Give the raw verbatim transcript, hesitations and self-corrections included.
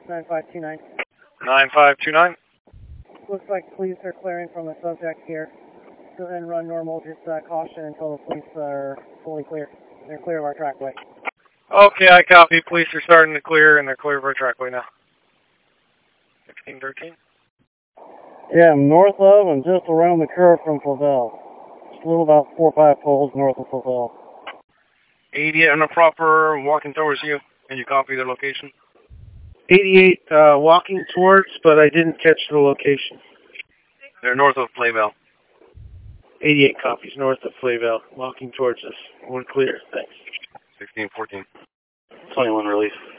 nine five two nine. nine five two nine. Looks like police are clearing from the subject here. Go ahead and run normal, just uh, caution until the police are fully clear. They're clear of our trackway. Okay, I copy. Police are starting to clear, and they're clear of our trackway now. sixteen thirteen. Yeah, I'm north of and just around the curve from Flavel. Just a little about four or five poles north of Flavel. eighty-eight on a proper, walking towards you. Can you copy the location? eighty-eight uh, walking towards, but I didn't catch the location. They're north of Playville. eighty-eight copies north of Flavel, walking towards us. We're clear, thanks. sixteen fourteen. twenty-one relief.